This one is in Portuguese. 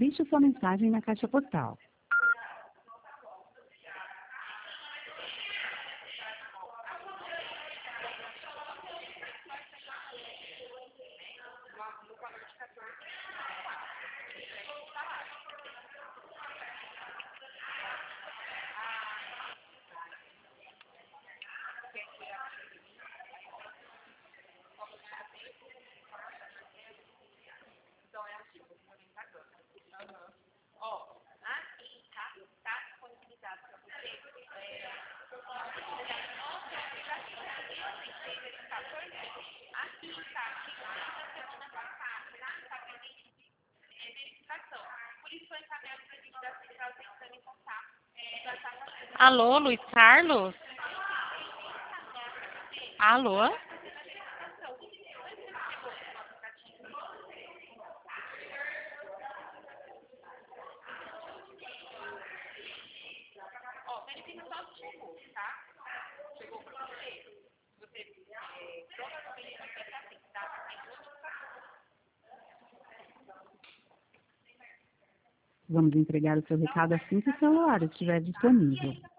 Deixe sua mensagem na caixa postal. Alô, Luiz Carlos? Alô? Vamos entregar o seu recado assim que o celular estiver disponível.